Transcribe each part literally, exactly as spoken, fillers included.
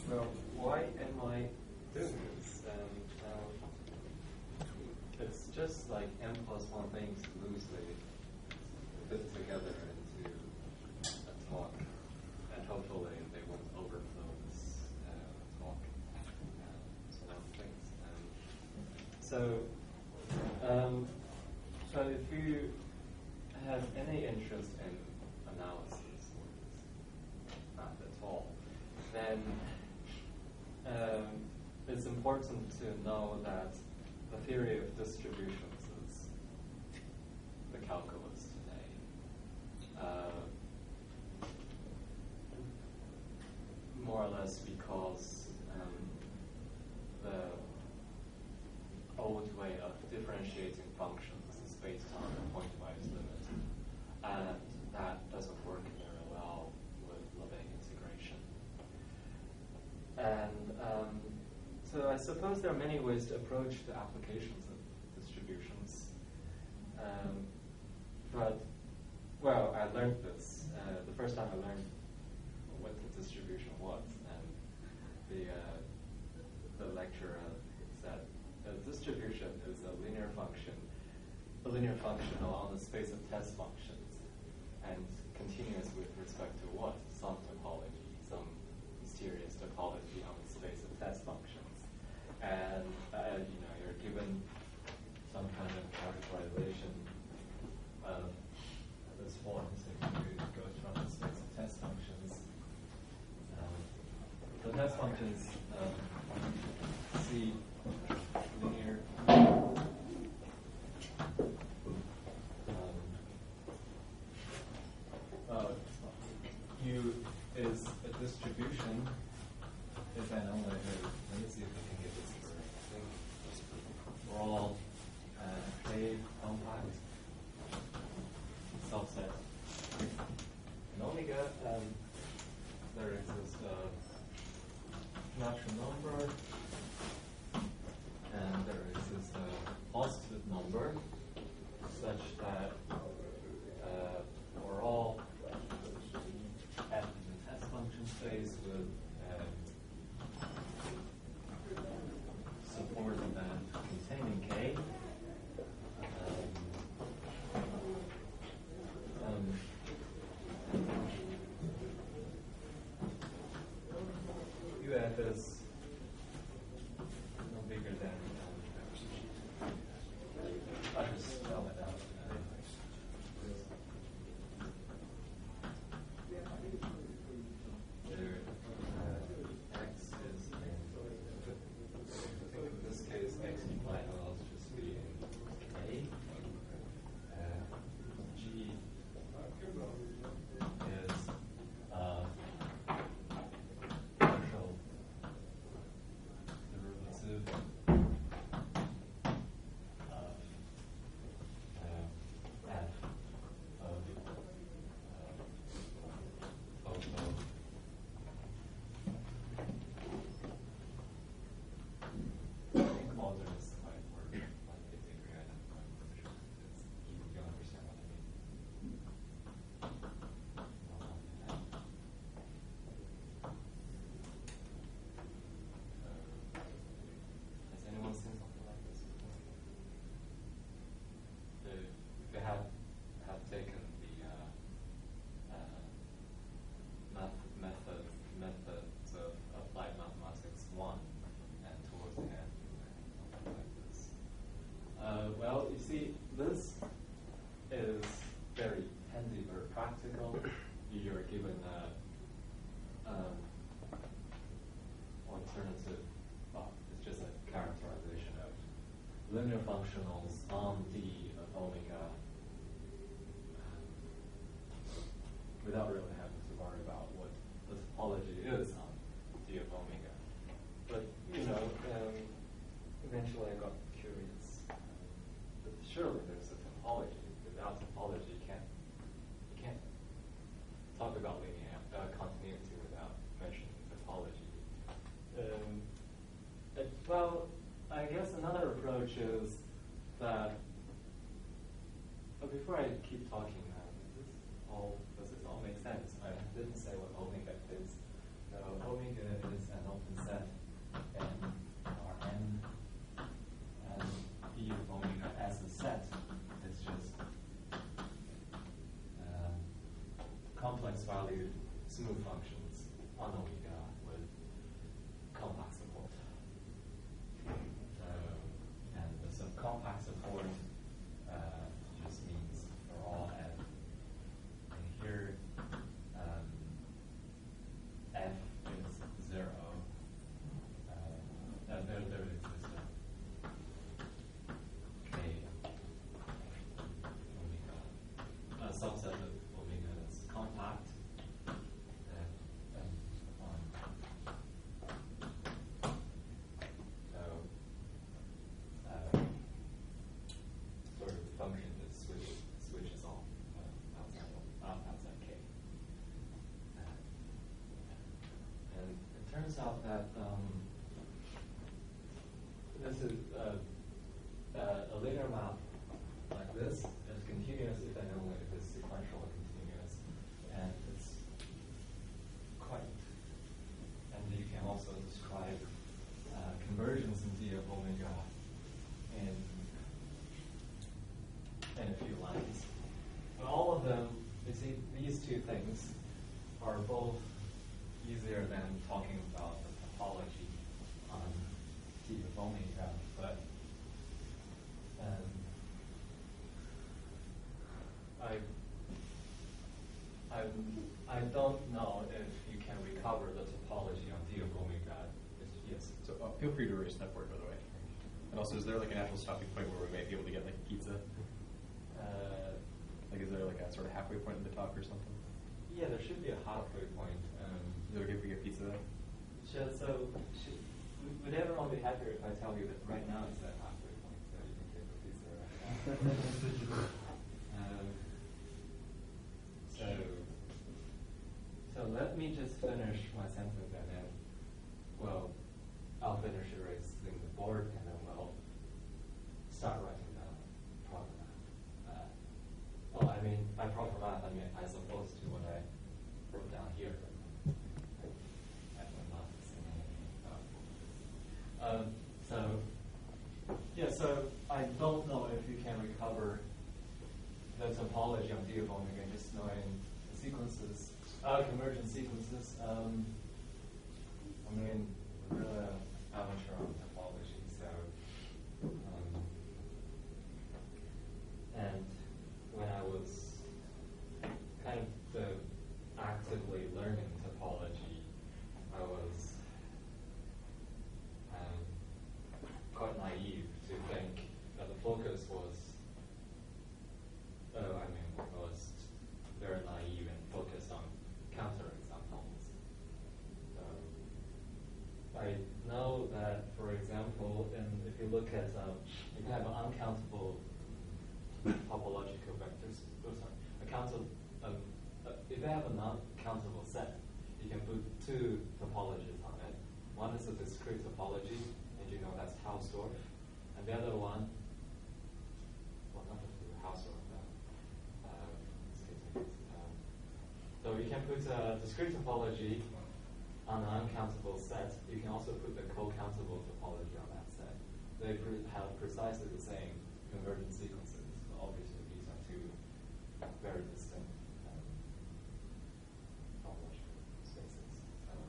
Well, why am I doing this? Um, um, it's just like n plus one things loosely fit together into a talk, and hopefully they won't overflow this uh, talk. Uh, so that's things. Um, so, um, so if you have any interest in analysis, or not at all, then um, it's important to know that the theory of distributions is the calculus today. Uh, more or less because um, the old way of differentiating functions is based on a pointwise limit, and that doesn't work very well with Lebesgue integration. And um, so I suppose there are many ways to approach the applications of distributions. Um, but, well, I learned this. Uh, the first time I learned what the distribution was, and the, uh, the lecturer said a distribution is a linear function, a linear function along the space of test functions, and continuous with respect to what? Some topology, some mysterious topology on the space of test functions. And uh, you know, you're given some kind of characterization of this form, so you go from the space of test functions. Um, the test functions um, see linear. Um, uh, U is a distribution if and only if, let me see if I can get this correct. We're all uh, K compact subset. In omega, um, there exists a natural number, and there exists a positive number, such that uh, we're all at the test function space with uh, support uh, containing K. Um, um, U F is no bigger than um, I just spell it out. There, uh, X is in, in this case, X might well just be in A. Uh, G is uh, partial derivative of uh, f of uh, both of I think Calder is the right word, like they agree, I'm not quite sure it's, you, you understand what I mean. Has anyone seen something like this before? The, if you have, have taken the uh, uh, math, method, methods of applied mathematics one and towards the end, something like this. Uh, well, you see, this is very handy, very practical. You're given a um, alternative, well, it's just a characterization of linear functionals on D of omega um, without really having to worry about what the topology is on D of omega. But, you know, um, eventually I got curious. Um, but surely there's a topology. Without topology, you can't, you can't talk about linear uh, continuity without mentioning topology. Um, it, well, I guess another approach is that, but before I keep talking, uh, this all, does this all make sense? I didn't say what omega is. So omega is an reference value smooth functions on omega with compact support. So, and the subcompact support uh, just means for all n. And here, um, f is zero. Uh, no, there, there exists a k omega, a subset of omega that's compact. And, and, um, so, uh, sort of function that switch, switches off uh, outside, uh, outside k. Uh, and it turns out that um, this is uh, uh, a linear map like this is continuous if and only if it's sequential or continuous, and it's quite. And you can also describe uh, convergence in D of omega in in a few lines. And all of them, you see, these two things are both easier than talking about the topology on D of omega, but um, I, I, I don't know if you can recover the topology on D of omega. Yes. So uh, feel free to erase that word, by the way. And also, is there like a natural stopping point where we might be able to get like pizza? Uh, Like, is there like a sort of halfway point in the talk or something? yeah, there should be a halfway point. Um, Is it okay if we get pizza there? should, so, should, would everyone be happier if I tell you that right now it's that halfway point, so you can take the pizza right now? um, so, so let me just finish my sentence and then, well, I'll finish erasing the board and then we'll start writing the proper math. Uh, well, I mean, by proper math, I mean as opposed to what I wrote down here. Um, so, yeah, so I don't know if you can recover the topology of D of omega just knowing the sequences, uh, convergent sequences. Um, I mean, we're really amateur on topology, so, um, and when I was kind of the actively learning topology, I was um, quite naive to think that the focus was, oh, I mean, was very naive and focused on counterexamples. So I know that, for example, in, if you look at, um, you can have uncountable topological vectors, oh, sorry, a countable, um, uh, if you have a non-countable set, you can put two topologies on it. One is a discrete topology, and you know that's Hausdorff, and the other one, well, not necessarily Hausdorff, but, uh, excuse me, um, so you can put a discrete topology on an uncountable set. You can also put the co-countable topology on that set. They pre have precisely the same convergent sequences. But obviously, these are two very distinct um, topological spaces. Um,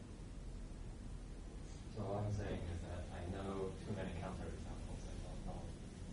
so all I'm saying is that I know too many counterexamples. I don't know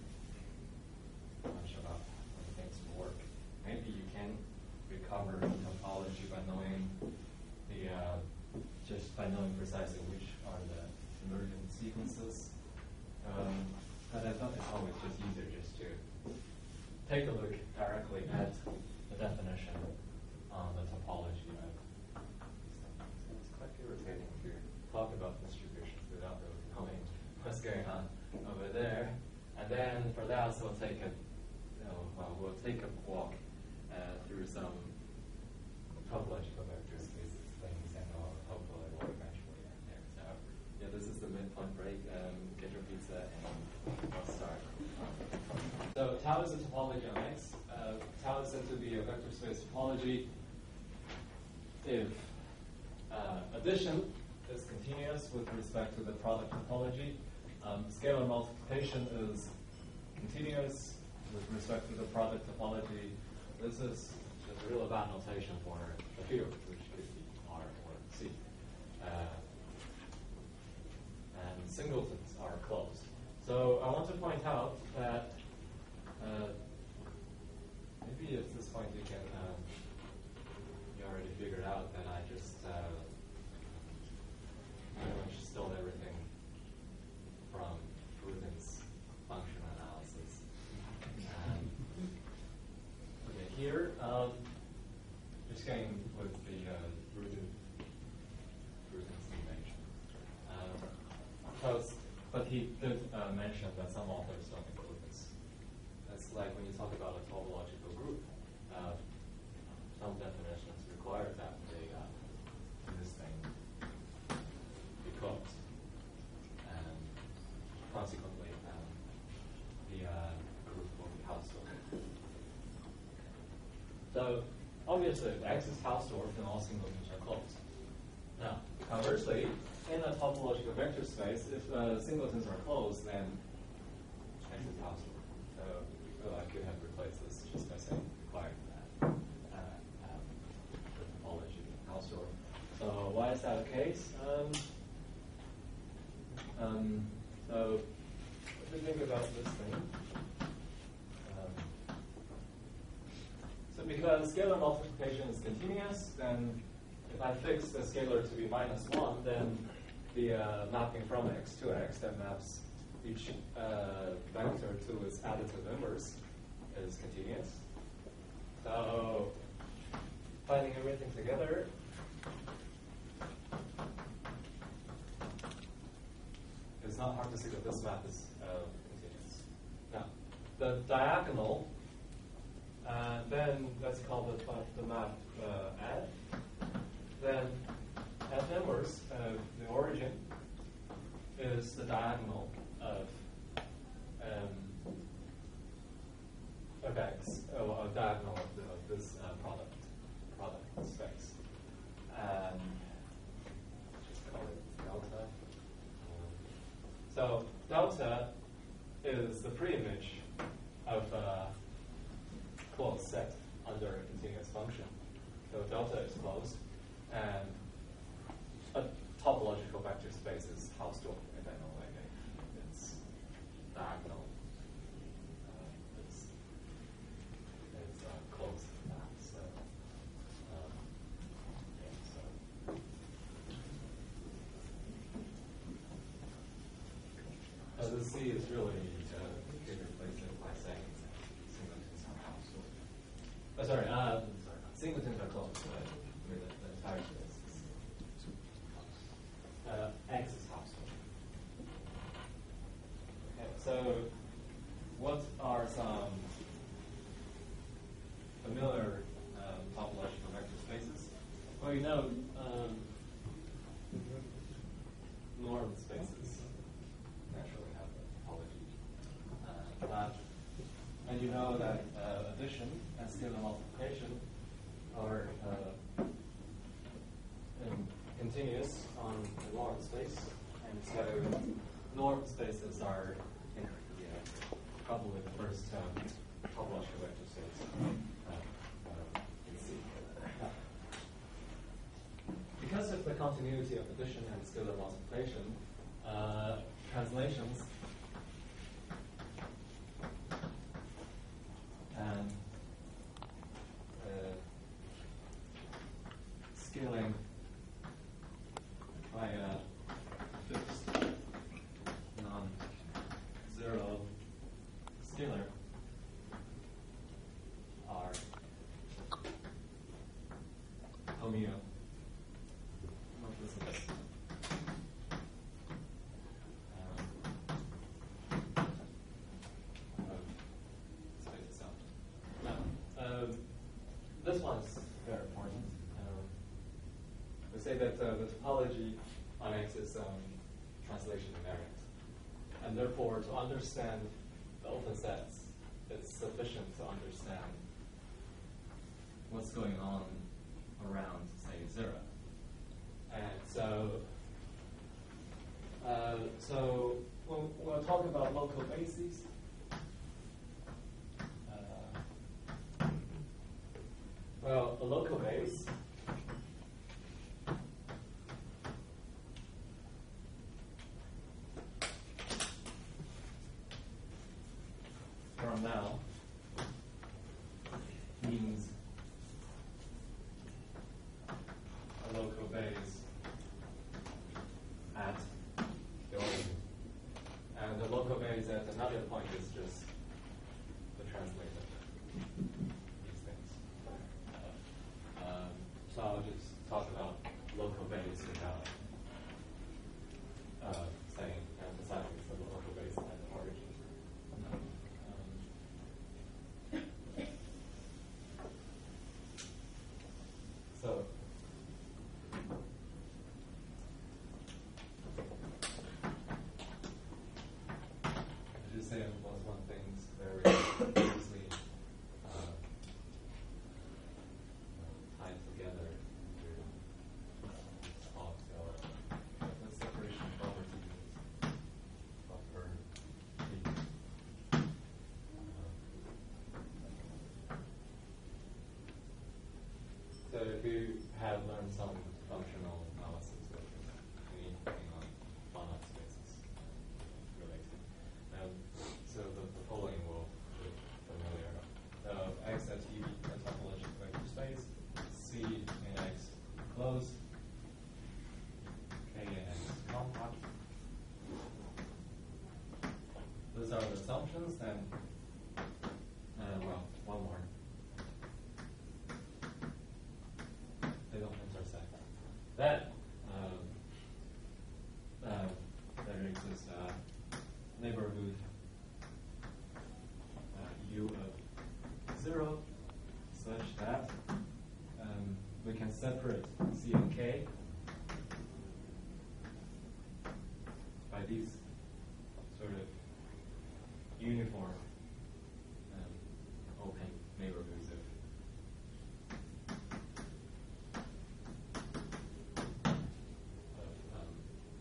much about how things work. Maybe you can recover topology by knowing the uh, just by knowing precisely which are the convergent sequences. Um, but I thought it's always just easier just to take a look directly at the definition on the topology of these things. It's quite irritating to talk about distributions without really knowing what's going on over there. And then for that, we'll take a, you know, well, we'll take a walk uh, through some topological vector spaces things, and we'll hopefully we'll eventually end there. So yeah, this is the midpoint break. Um, get your pizza and we'll start. So tau is a topology on X. Uh, tau is said to be a vector space topology if uh, addition is continuous with respect to the product topology. Um, scalar multiplication is continuous with respect to the product topology. This is just real about notation for a field, which could be R or C. Uh, and singletons are closed. So I want to point out that uh, maybe at this point you can uh, you already figured out that I just uh, pretty much stole everything from Rubin's function analysis. Um, okay, here um, just going with the uh, Rubin Rubin's image. Um, because, but he did uh, mention that some authors don't include this. That's like when you talk about a topological group. Uh, some definitions require that they uh, this thing be closed, and consequently, um, the uh, group will be Hausdorff. So obviously, if X is Hausdorff, then all singletons are closed. Now, conversely, in a topological vector space, if uh, singletons are closed, then X is Hausdorff. So well, I could have replaced this just by saying required that uh, um, the topology Hausdorff. So why is that the case? Um, um, so if we think about this thing, um, so because scalar multiplication is continuous, then if I fix the scalar to be minus one, then the uh, mapping from X to X that maps each uh, vector to its additive inverse is continuous. So finding everything together, it's not hard to see that this map is uh, continuous. Now, the diagonal, uh, then let's call the, the map uh, F. Then F inverse of the origin is the diagonal of um, of X, oh, a diagonal of, the, of this uh, product product space. Um, just call it delta. Um, so delta is the pre-image of a closed set under a continuous function. So delta is closed, and a topological vector space is Hausdorff if I know like it's diagonal. Uh, it's it's uh, closed map. So, um, yeah, so. Uh, the C is really uh, you could replace it by saying singletons are Hausdorff. Oh, sorry, uh, sorry, singletons are closed. Right? I mean, the, the entire space. Uh, X is Hausdorff. Okay, so what are some familiar um, topological vector spaces? Well, you know, um, norm spaces naturally have a topology. Uh, but, and you know that uh, addition and scalar multiplication are uh, um, continuous on the norm space, and so norm spaces are you know, yeah, probably the first um, topological vector space uh, uh, in C. Uh, because of the continuity of addition and scalar multiplication, uh, translations and uh, scaling by a fixed non-zero scalar are homeo. What is this? Um, uh, space itself. Now, um, this one is very important. Um, we say that uh, the topology on X is um, translation invariant. And therefore, to understand the open sets, it's sufficient to understand what's going on around, say, zero. And so, uh, so when we're talking about local bases, uh, well, a local base from now means a local base at the origin. And the local base at another point is just the translator. These things. Um, so I'll just talk about local base without uh, saying, emphasizing the local base at the origin. Um, so I just say plus one things very closely uh, tied together to solve the, the separation properties of her T. So if you have learned some functional analysis with anything on finite spaces related, um, so the, the following will be familiar. Uh, X at T a topological vector space, C in X closed, K in X compact. Those are the assumptions. Then, uh, well, one more. They don't intersect. Then, um, uh, there exists a neighborhood uh, U of zero such that um, we can separate C and K by these sort of uniform um, open neighborhoods of of, um,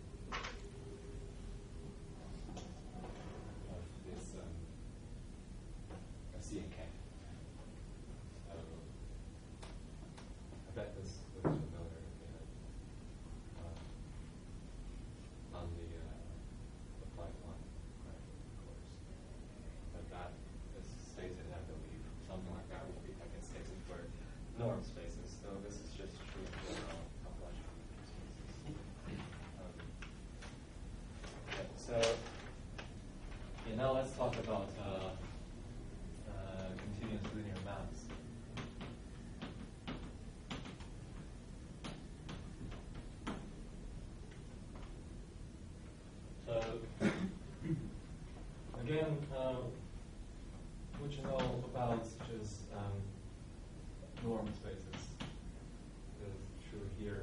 of this um, of C and K. So I bet this looks familiar in it, uh, on the uh, applied one, right, of course. But that is stated, I believe, something like that would be like it's stated for norm spaces. So this is just true for uh, topological spaces. Um, okay, so okay, now let's talk about uh, uh, continuous linear maps. So again, uh, what you know about just um, norm spaces is true here.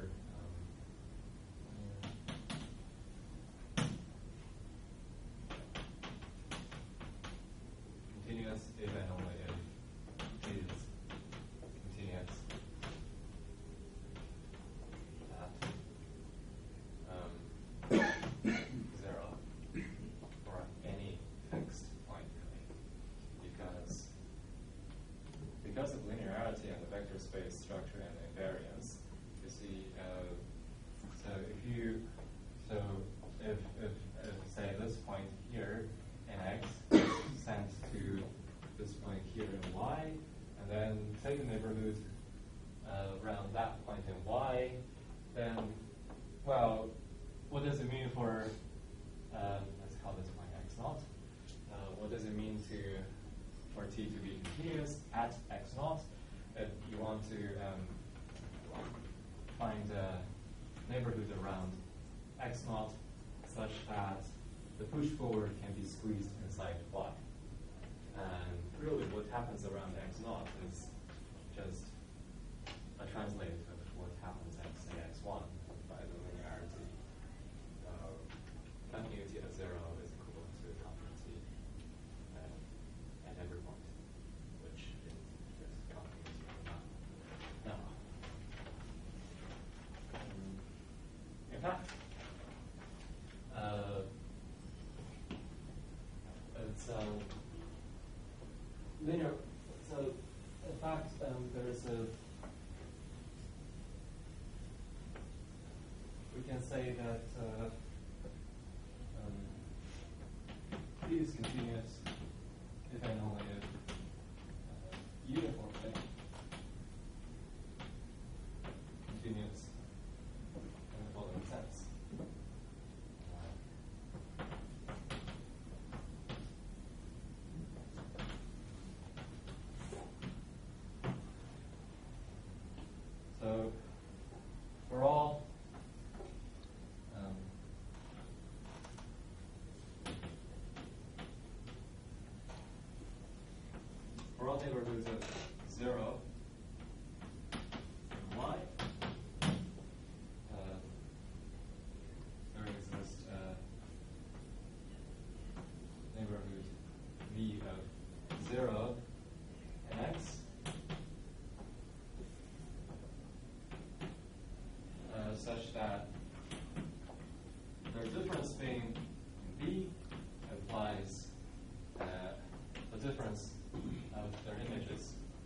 Um, continuous if and only if it is continuous at um, zero or any fixed point, really, because because of linearity and the vector space structure and invariance. You see, uh, so if you so if if, if say this point here in X is sent to this point here in Y, and then take the neighborhood uh, around that point in Y, then well, what does it mean for uh, let's call this point X naught? Uh, what does it mean to for T to be continuous at X naught? If you want to um, find a neighborhood around X naught such that the push forward can be squeezed inside Y. And really what happens around X naught is just a translate of what happens at, say, X one by the linearity. Uh, continuity at zero is equivalent to continuity uh, at every point, which is just continuity of the map. Now, um, in fact, uh, it's um, linear. So, in fact, um, there's a can say that uh, um, P is continuous if and only if uh, uniform thing continuous in the following sense. So for all um, for all neighborhoods of zero and y, uh, there exists a neighborhood v of zero and x. Uh, such that their difference being in B implies uh, the difference of their images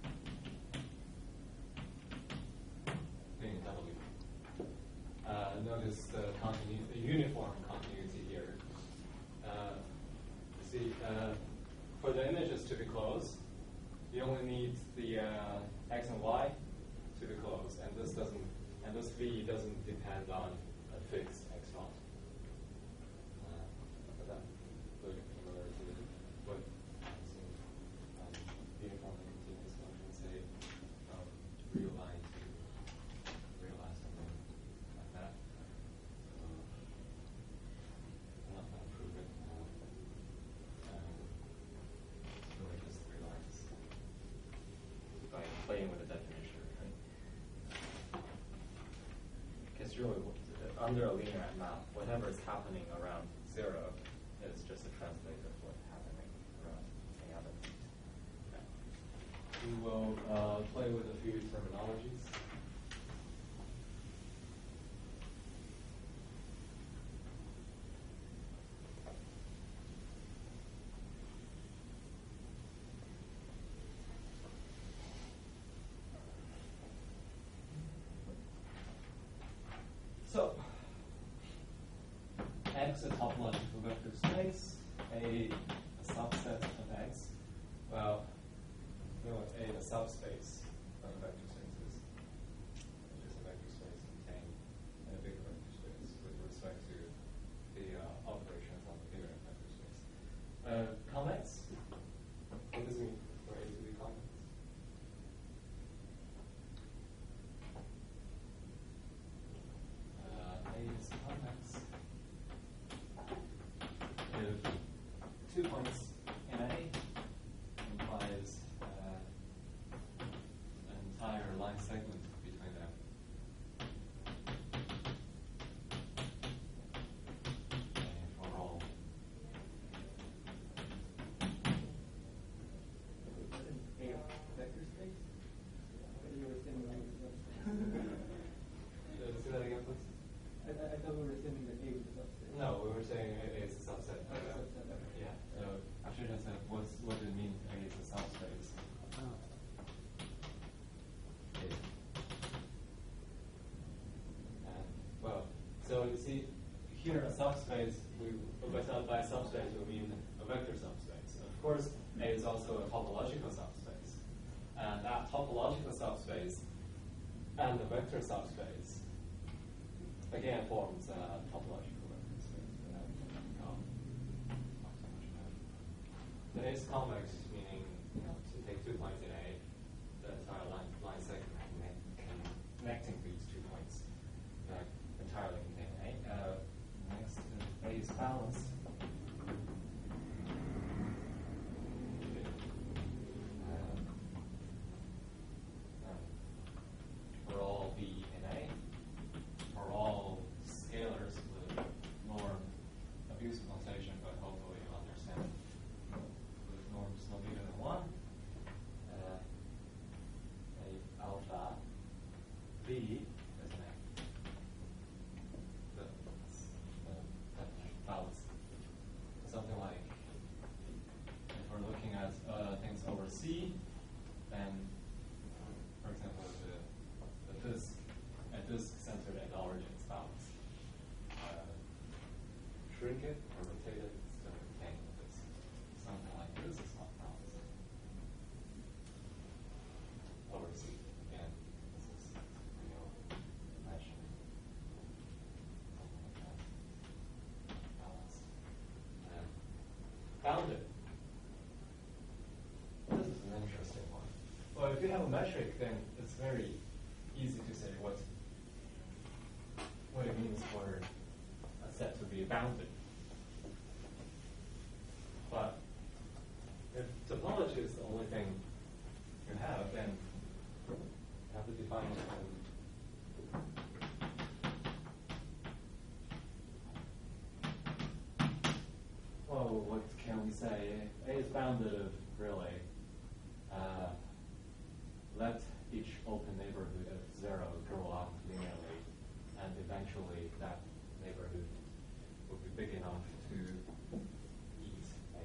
being W. Uh, notice the, continu- the uniform continuity here. Uh, see, uh, for the images to be closed, you only need the uh, x and y to be closed, and this doesn't. And this V doesn't depend on a fixed x naught. Uh, but that looking similar to what I've seen um, uniform and continuous functions say from real line to real line, something like that. So I'm not going to prove it. Um, um, it's really just three lines by playing with the definition. It's really under a linear map. Whatever is happening around zero is just a translation of what's happening around any other point. Okay. We will uh, play with a few terminologies. So, X a topological vector space, A a subset of X. Well, no, A a subspace of vector spaces, which is a vector space contained in a bigger vector space with respect to the uh, operations on the bigger vector space. Uh, convex. What does it mean for A to be convex? Uh, A is convex if two points in A implies uh, an entire line segment between them. And for all vector space? What you were assuming that was a Uh, say that again, please. I, I thought we were assuming that A was a subspace. No, we were saying A is a subset. Oh, it's a subset, okay. Yeah. So I should have said what's what does it mean A is a subspace? Oh. Yeah. And, well, so you see here a subspace. We by, sub- by subspace we mean a vector subspace. Of course, A is also a topological subspace, and that topological subspace and the vector subspace again forms a topological vector space. But that we can come not so much about. The A is convex, meaning you know to take two points in A, the entire line line segment connect- connecting these two points uh, entirely contain A. Uh, next, uh, A is balanced. Uh, um, for all B in A, for all scalars with norm abuse notation, but hopefully you understand with norms no bigger than one. Uh, a alpha B is an A. The, the, the balance. shrink it or rotate it, it's still retained this. Something like this is not balanced. Lower C, again, this is real measure. Something like that. Balanced. And bounded. This is an interesting one. Well, if you have a metric, then it's very easy to say what what it means for a set to be bounded. But if topology is the only thing you have, then you have to define it. Well, what can we say? A is bounded of real A. Uh, let each open neighborhood of zero grow up linearly, and eventually that neighborhood will be big enough to eat A.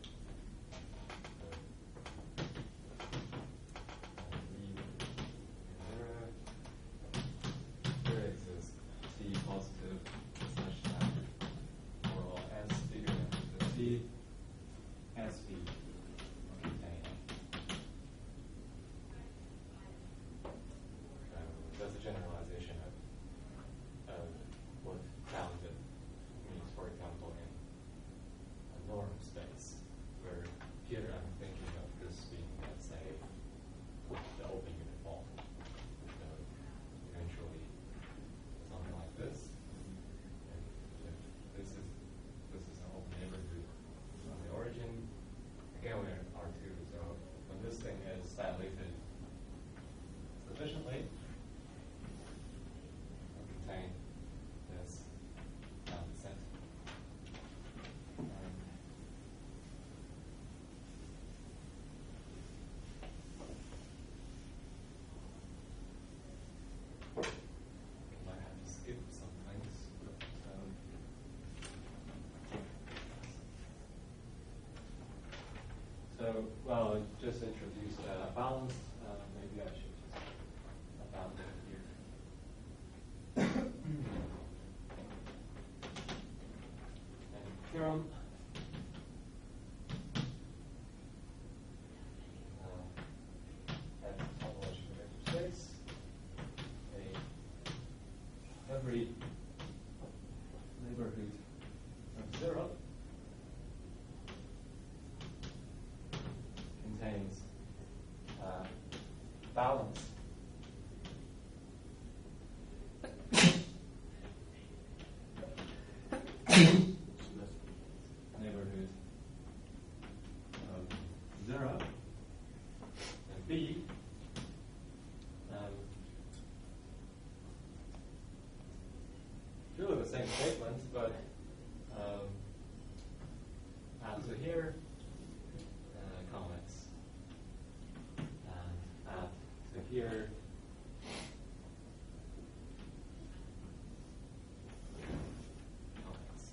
Here exists T positive such that for all S bigger than T, S B contain A. That's a generalization of, of what bounded means, for example, in a norm space, where here I'm thinking of this being, let's say, the open unit form. So eventually, something like this. And if this is this is an open neighborhood on the origin, again we're in R two. So when this thing is dilated sufficiently, will contain this bounded set. And you might have to skip some things. Um, so, well, just introduced uh, balanced. Uh, maybe I should just about it here. And theorem. Uh, and topology of vector space. A every neighborhood of zero contains uh, balance neighborhood of zero, and B um, really the same statement, but um, add to here uh, convex, and add to here convex.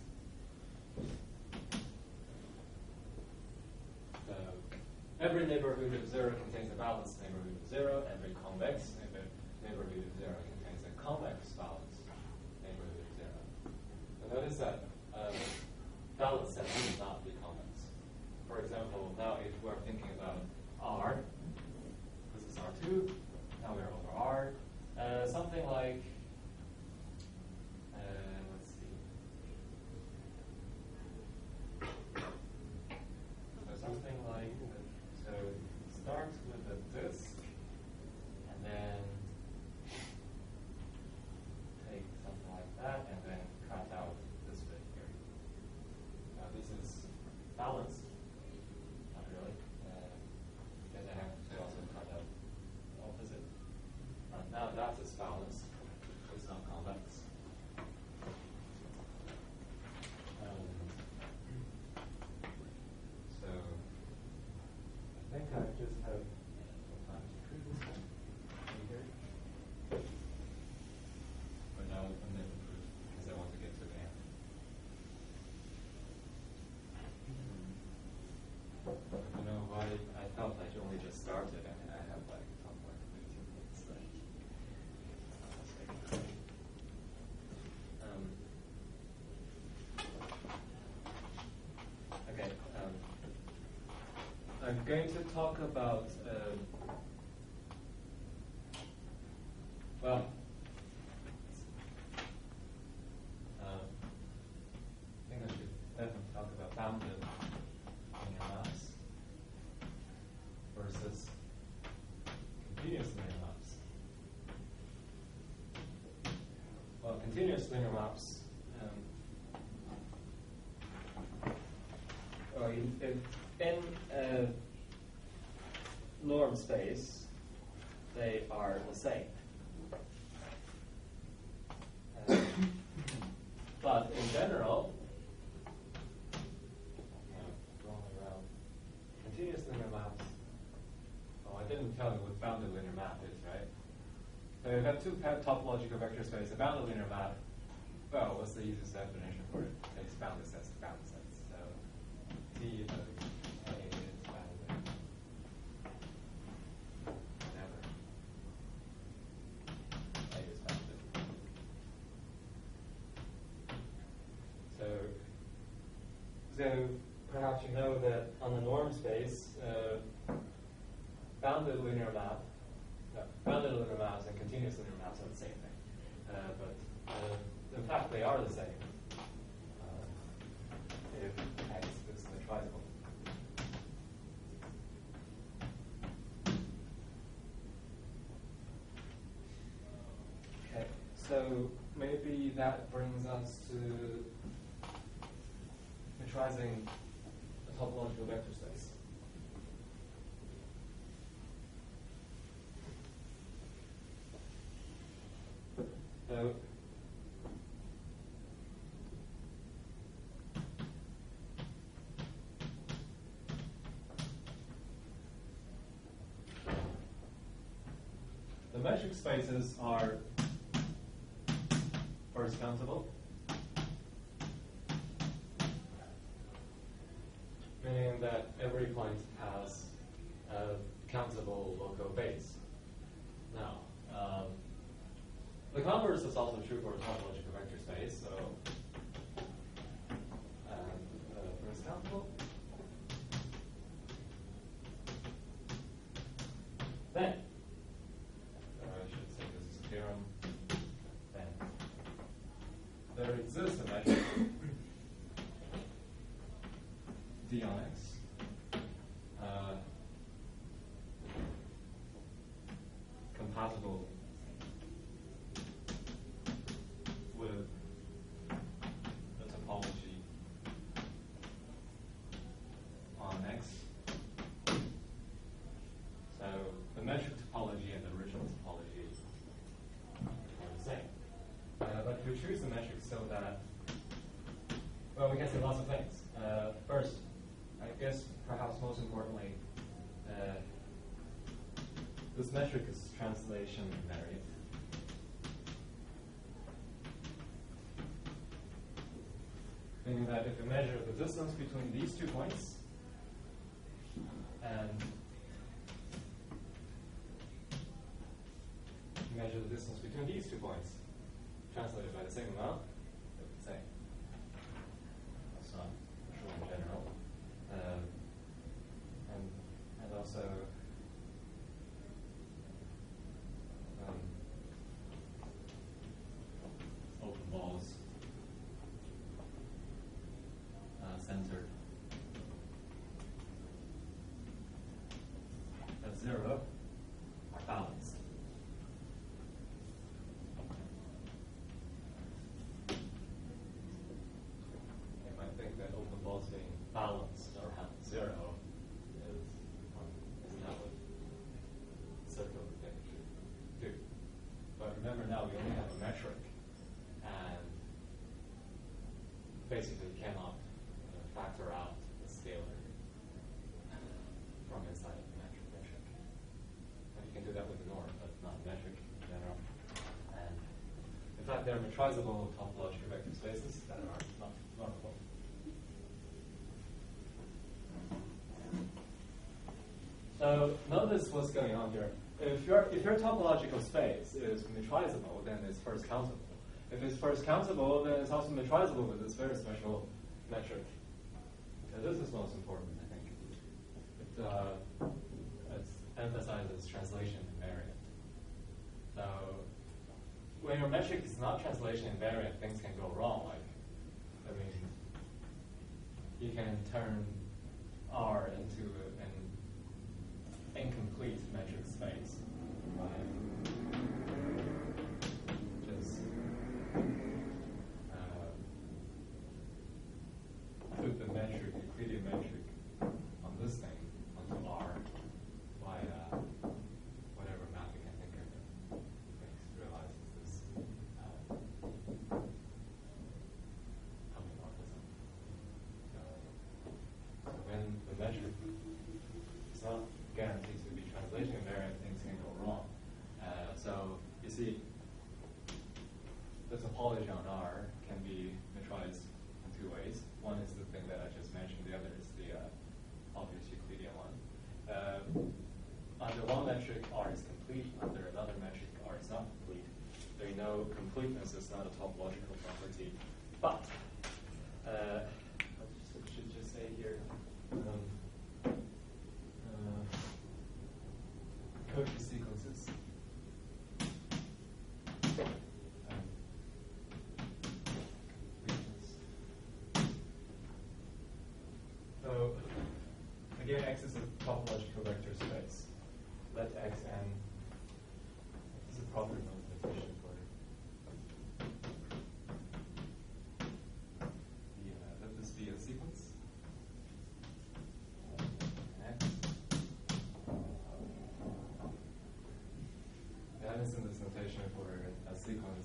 So every neighborhood of zero contains a balanced neighborhood of zero. Every convex neighbor- neighborhood of zero contains a convex balanced neighborhood of zero. So notice that um, balanced set need not be convex. For example, now if we're thinking about R, this is R two, now we're over R. Uh, something like, uh, let's see. So something like, so it starts with a disk, and then take something like that, and then cut out this bit here. Now this is balanced, not really, uh, because I have to also cut out the opposite. Uh, now that is balanced, it's not convex. Um, so I think I just have some time to prove this one in here. But now I'm never proof because I want to get to the end. I don't know why I felt I only just started and I have like talked like fifteen minutes left. Um, I'm going to talk about, uh, well, uh, I think I should definitely talk about bounded linear maps versus continuous linear maps. Well, continuous linear maps, um, well, in, in, in uh, norm space, they are the same. Uh, but in general, uh, going around, continuous linear maps. Oh, I didn't tell you what bounded linear map is, right? So we have two topological vector space. A bounded linear map, well, what's the easiest definition for it? It's bounded sets to bounded sets. So T of A is bounded. Whatever. A is bounded. So, so perhaps you know that on the norm space, uh, bounded linear map, no, bounded linear maps and continuous linear maps are the same thing. Uh, but uh, in fact, they are the same uh, if X is metrizable. Okay, so maybe that brings us to metrizing a topological vector space. So, the metric spaces are first countable, meaning that every point has a countable local base. Now, um, the converse is also true for a topological vector space, so and, uh, first countable. Then, or I should say this is a theorem, then there exists a metric D on X uh, compatible with the topology on X. So the metric topology and the original topology are the same. Uh, but we choose the metric so that, well, we can say lots of things. Uh, first, I guess perhaps most importantly, uh, this metric is translation invariant. Meaning that if you measure the distance between these two points and measure the distance between these two points, translated by the same amount, they're the same. That's not true in general. Um, and, and also, um, open balls uh, centered at zero are balanced. You might think that open balls being balanced around zero is, um, is not what circular vectors do. But remember now we only have a metric, and basically you cannot uh, factor out the scalar from inside of the metric metric. And you can do that with the norm, but not metric in general. And in fact, there are metrizable topological vector spaces that are not normable. So notice what's going on here. If your if your topological space is metrizable, then it's first countable. If it's first countable, then it's also metrizable with this very special metric. So this is most important, I think. But, uh, metric is not translation invariant, things can go wrong. Like, I mean, you can turn R into a, an incomplete metric space by just uh, put the metric, Euclidean metric, on this thing, onto R, by uh, whatever map you can think of that makes realizes this uh, homomorphism. So, so when the metric is not guaranteed to be translation invariant, things can go wrong. Uh, so you see, the topology on R can be metrized in two ways. One is the thing that I just mentioned. The other is the uh, obvious Euclidean one. Uh, under one metric, R is complete. Under another metric, R is not complete. So you know completeness is not a topological property. But uh, I just, should just say here, um, uh, Cauchy sequences. Um, So again, X is a topological vector space. Let X n is a proper notation for the, uh, let this be a sequence. X. That is in this notation for a sequence.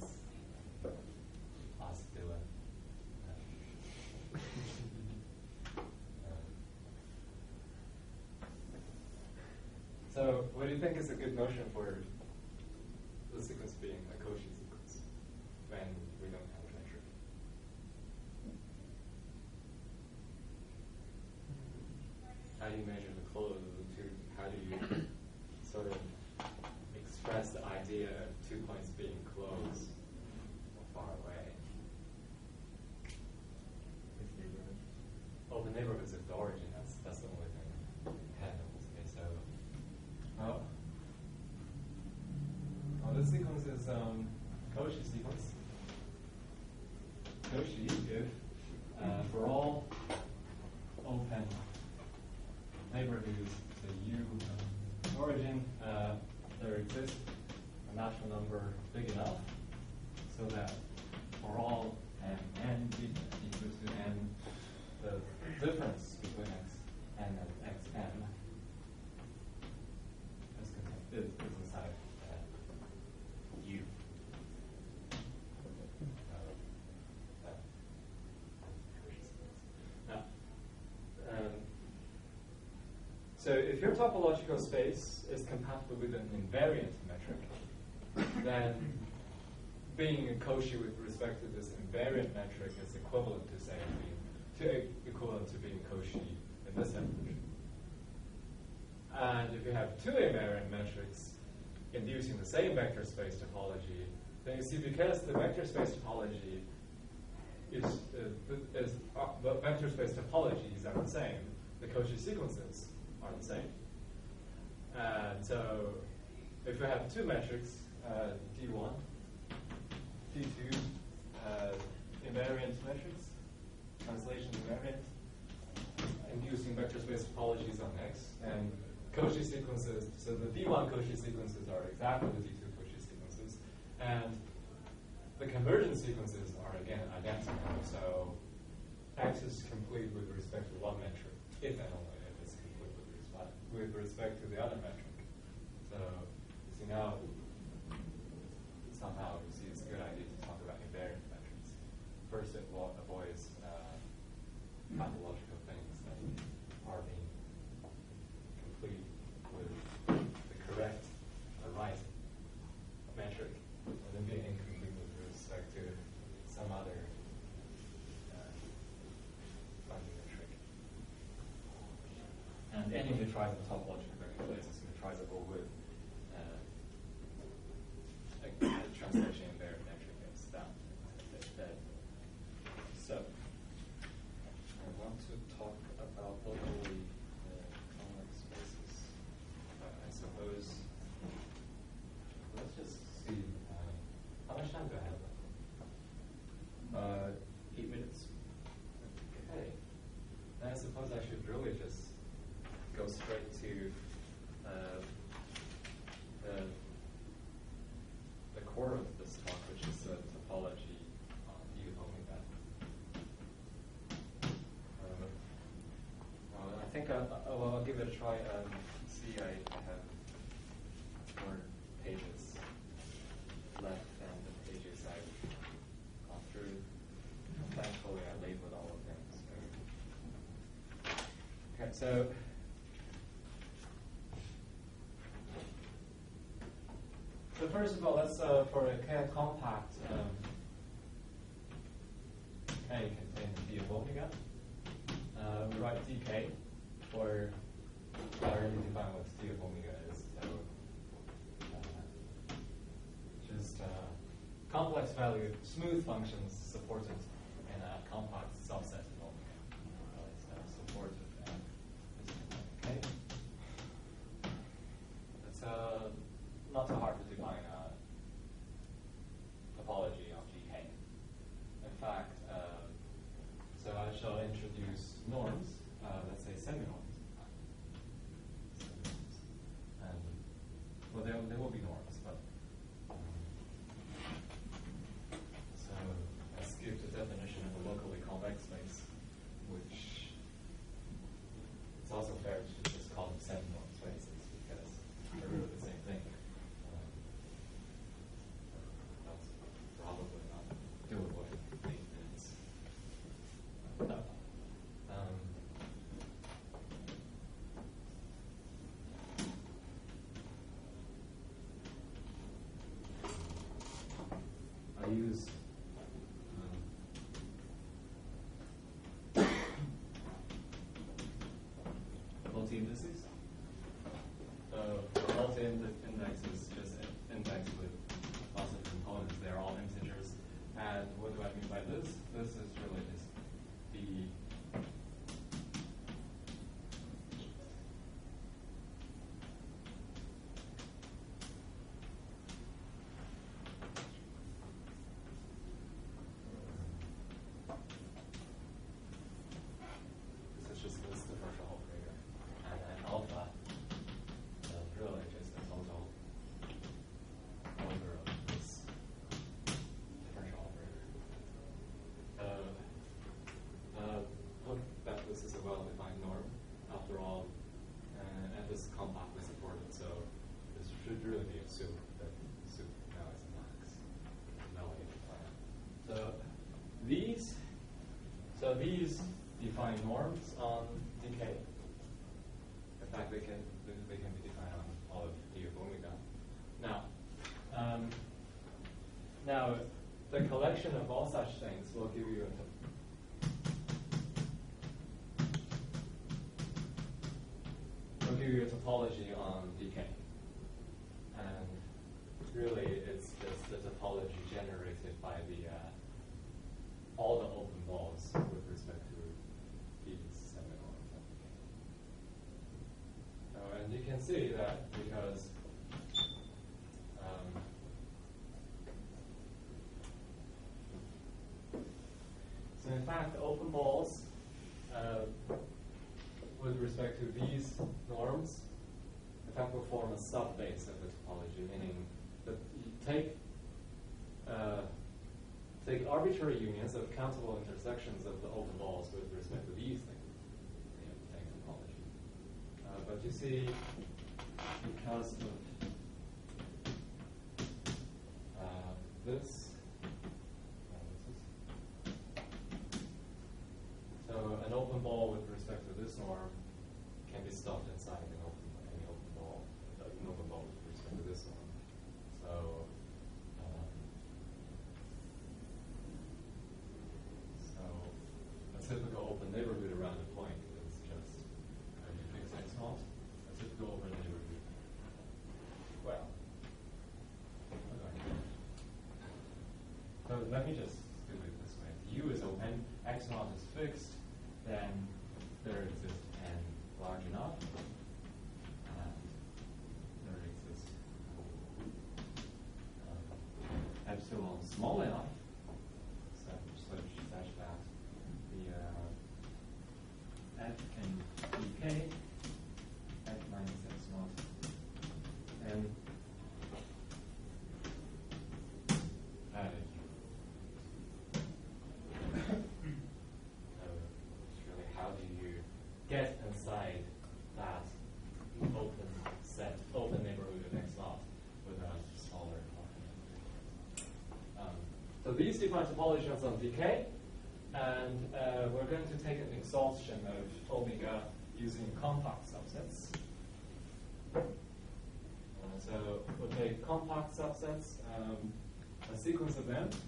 Ask Dylan. So, what do you think is a good notion for the sequence being a Cauchy sequence when we don't have a metric? How do you measure the close? How do you sort of express the idea of two points being close or far away? Oh, the neighborhoods of the origin. That's that's the only thing. Handles. Okay, so. Oh. Well, this sequence is um, Cauchy sequence. Cauchy if uh, for all open neighborhoods, the U um, origin, uh, there exists a natural number big enough so that for all m n equals to n, the difference between x n and x m is, is, is inside uh, U. Uh, now, um, so if your topological space is compatible with an invariant metric, then being a Cauchy with respect to this invariant metric is equivalent to saying being to equivalent to being Cauchy in this definition. And if you have two invariant metrics inducing the same vector space topology, then you see because the vector space topology is, uh, is uh, the vector space topologies are the same, the Cauchy sequences are the same. And so if you have two metrics, uh, D one, D two, uh, invariant metrics, translation invariant, inducing vector space topologies on X, and Cauchy sequences, so the D one Cauchy sequences are exactly the D two Cauchy sequences, and the convergence sequences are again identical, so X is complete with respect to one metric, if and only if it's complete with respect, with respect to the other metric. So, you see now, somehow you see it's a good idea to talk about invariant metrics. First, it avoids uh, pathological things that are being complete with the correct, the right metric, and then being incomplete with respect to some other uh, funny metric. And any metrizable topological vector space is metrizable with uh, a, a translation invariant metric that's that. that. So, I want to talk about locally uh, convex spaces. Uh, I suppose, let's just see, uh, how much time do I have? really just go straight to uh, the, the core of this talk, which is the topology on D of omega. Um, well, I think I, I, well, I'll give it a try. Um, see, I, I have more pages left than the pages I've gone through. Thankfully, I labeled all of them. So. Okay, so so first of all, let's uh, for a K compact um, K contains D of omega. Uh, we write D K for I already define what D of omega is. So uh, just uh, complex valued smooth functions supported in a compact subset of omega. Uh, it's uh, supportive and okay. It's uh, not so hard to define a topology of G K. In fact, uh, so I shall introduce norms, uh, let's say semi-norms. And, well, there, there will be norms, but um, so let's give the definition of a locally convex space, which it's also fair to just call them semi-norm spaces because they're really the same thing. Um, that's probably not doable in eight minutes. Uh, no. Um, I use um, multi-indices. So multi-index is just an index with lots of components. They're all integers. And what do I mean by this? This is really just the this is just this differential operator. And then alpha is really just the total order of this differential operator. Uh, uh, look that this is a well-defined norm. After all, uh, and this is compactly supported, so this should really be a soup that soup now is a max. Validated plan. So these, so these define norms on D K. In fact, they can they can be defined on all of D of omega. Now, um, now the collection of all such things will give you a will give you a topology on D K. And really, it's just the topology generated by the uh, all the open balls with respect to these semi-norms on D K. So, and you can see that because um, so in fact, open balls uh, with respect to these norms, in fact, will form a subbase of the topology, meaning that you take uh, take arbitrary unions of countable intersections of the open balls with respect to these things, you know, take topology. Uh, but you see, because of uh, this, uh, this is, so an open ball with respect to this norm can be stuffed inside an open, any open ball, an open ball with respect to this norm. So um, so a typical open neighborhood around a point is just uh, you fix x naught. A typical open neighborhood. Well, okay. So let me just do it this way. U is open, x naught is fixed, then there exists n large enough, and there exists um, epsilon small enough, such, such, such that the uh, f and dk f minus x naught. And that is so it's really how do you get inside that open set, open neighborhood of x naught with a smaller um, so these define topologies on D K, and uh, we're going to take an exhaustion of omega using compact subsets. Uh, so we'll take compact subsets, um, a sequence of them,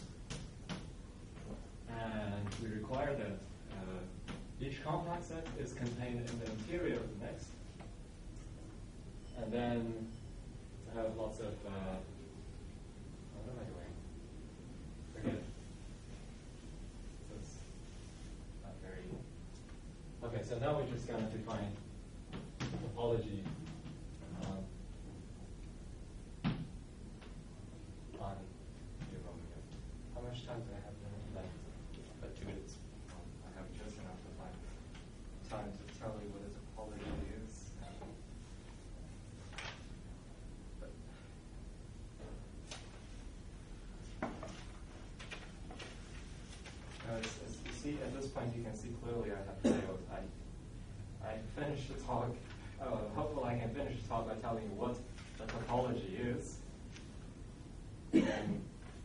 and we require that uh, each compact set is contained in the interior of the next. And then I have lots of, uh, what am I doing? Forget it. That's not very, okay, so now we're just going to define topology um, on the omega. How much time do I have left? About two minutes. I have just enough of time time to tell you what a topology is. Uh, as, as you see, at this point, you can see clearly I have failed. I, I finished the talk. Uh, hopefully, I can finish the talk by telling you what a topology is. And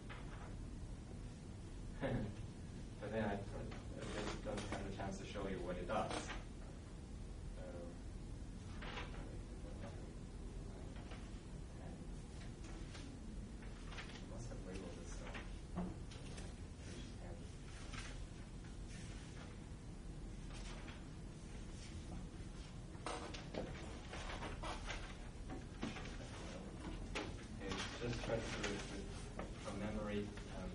but then I, I just don't have a chance to show you what it does. So, I must have labeled this stuff. Okay, just try to do it with, from memory. Um,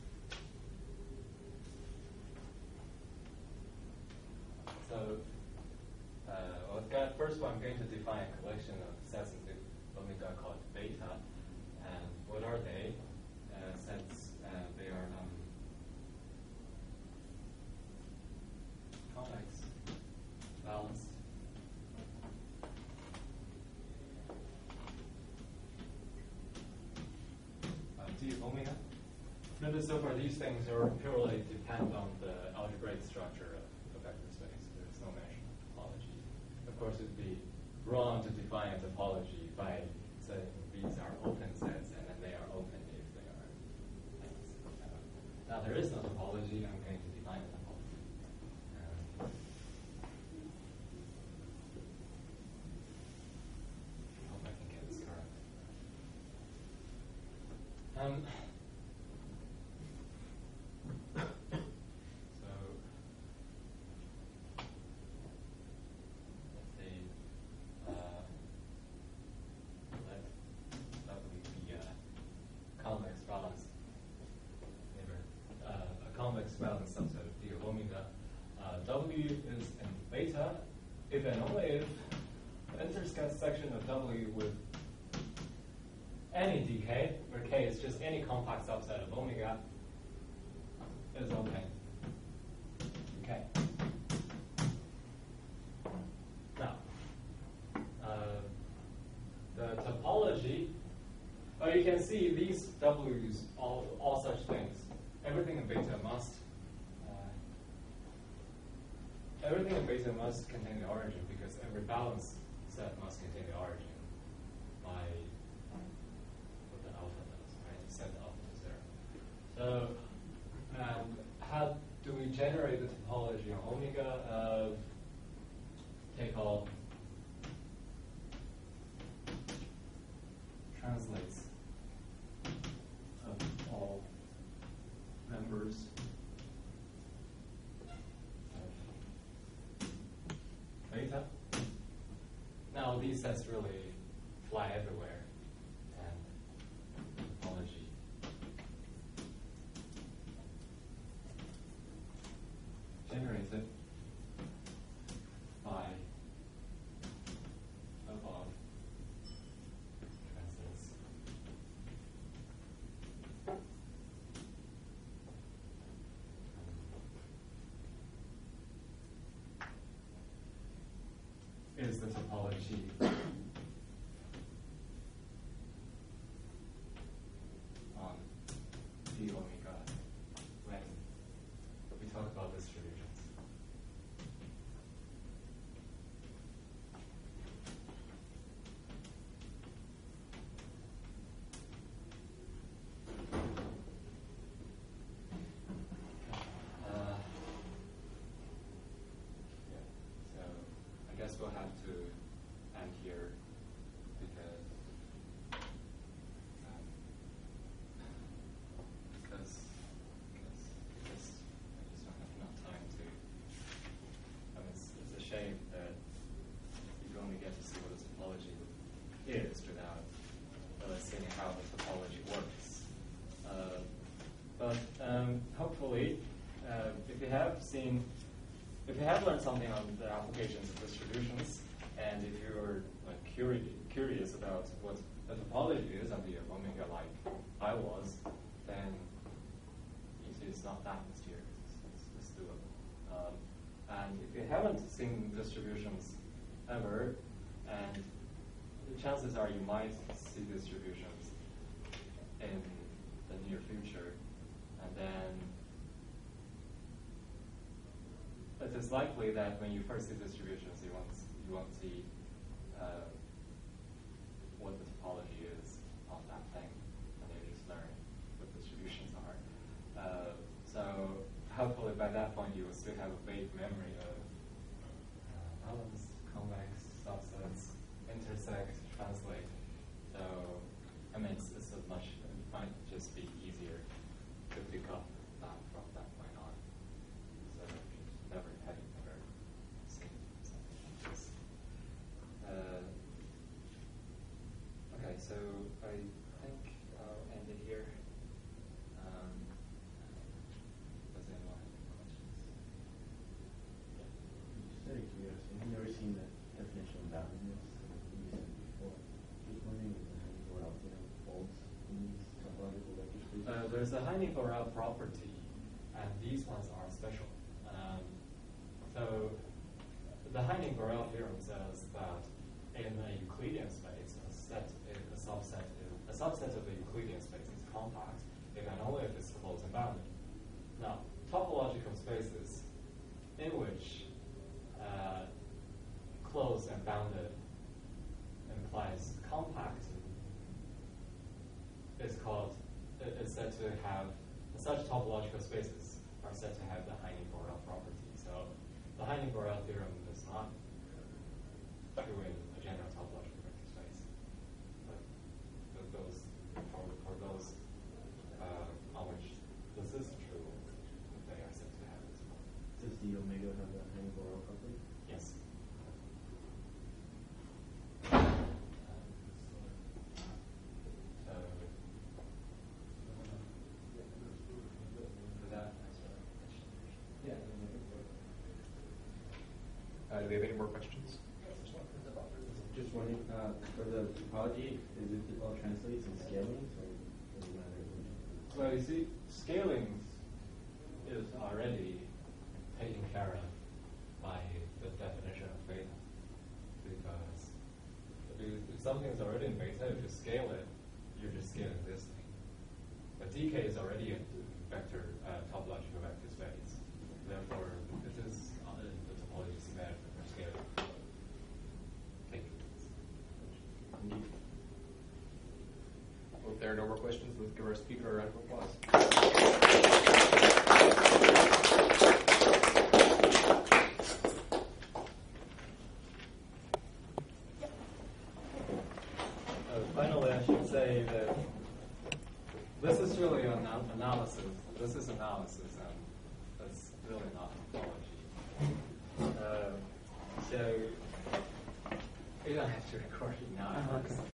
So, uh, well, got, first one, I'm going to define a collection of sets into omega called beta. And what are they? Uh, sets, uh, they are um, convex, balanced. Uh, D of omega. Notice so far these things are purely depend on the algebraic structure of a vector space. There's no mention of topology. Of course, it'd be wrong to define a topology by saying these are open sets and then they are open if they are things. Uh, now there is no topology. I'm going to define a topology. Um, I hope I can get this correct. Um, So, let's say, uh, let W be a convex balanced neighbor, uh, a convex balanced subset of D of omega. Uh, W is in beta if and only if the intersection of W with any D K, where K is just any compact subset of omega, is open. Okay. Now, uh, the topology, oh, you can see these W's, all, all such things. Everything in beta must, uh, everything in beta must contain the origin because every balanced set must contain the origin by what the alpha does, right? Set alpha to zero. So, and how do we generate the topology on omega of take all translates of all members of beta? Now these sets really fly everywhere, and topology generated by above translates is the topology on d omega when we talk about distributions? Uh, yeah, so I guess we'll have to end here because um, because because because I just don't have enough time to. I mean, it's, it's a shame that you only get to see what a topology is without really seeing how the topology works. Uh, but um, hopefully, uh, if you have seen, if you have learned something on the applications of distributions, and if you're like curious, curious about what the topology is on the omega like I was, then you see it's not that mysterious. It's, it's doable. Um, and if you haven't seen distributions ever, and the chances are you might see distributions in the near future, and then it is likely that when you first see distributions, you won't you won't see uh, what the topology is on that thing, and then you just learn what distributions are. Uh, so hopefully by that point you will still have a vague memory of uh, balanced, convex, subsets, intersect, translate. So I mean, it's, it's a much, it might just be easier to pick up that from that point on. So just never having never seen something like this. Uh, okay, so I think I'll end it here. Um, does anyone have any questions? Just out of curiosity, have you ever seen the definition of boundedness that you said before? Just wondering if there's any else, you know, holds in these topological vector spaces? Uh, there's a Heine-Borel property, and these ones are special. Um, so the Heine-Borel theorem says that in a Euclidean space, a set, a subset, a subset of the Euclidean space is compact if and only if it's closed and bounded. Now, topological spaces in which uh, closed and bounded implies compact is called, is said to have, such topological spaces are said to have the Heine-Borel property. So the Heine-Borel theorem is not true in a general topological vector space. But th- those, for, for those uh, on which this is true, they are said to have this property. Does the omega have the Heine-Borel property? Yes. Uh, do we have any more questions? Just wondering, uh, for the topology, is it all translates in scalings, or does it matter? Well, you see, scaling is already taken care of by the definition of beta. Because if, you, if something is already in beta, if you scale it, you're just scaling this thing. But D K is already a vector, uh, topological vector space. Therefore, it is uh, the topology is symmetric for scaling. Thank you. Well, if there are no more questions, let's give our speaker a round of applause. Uh, finally, I should say that this is really an analysis. This is analysis, and it's really not topology. Uh, so you don't have to record it now.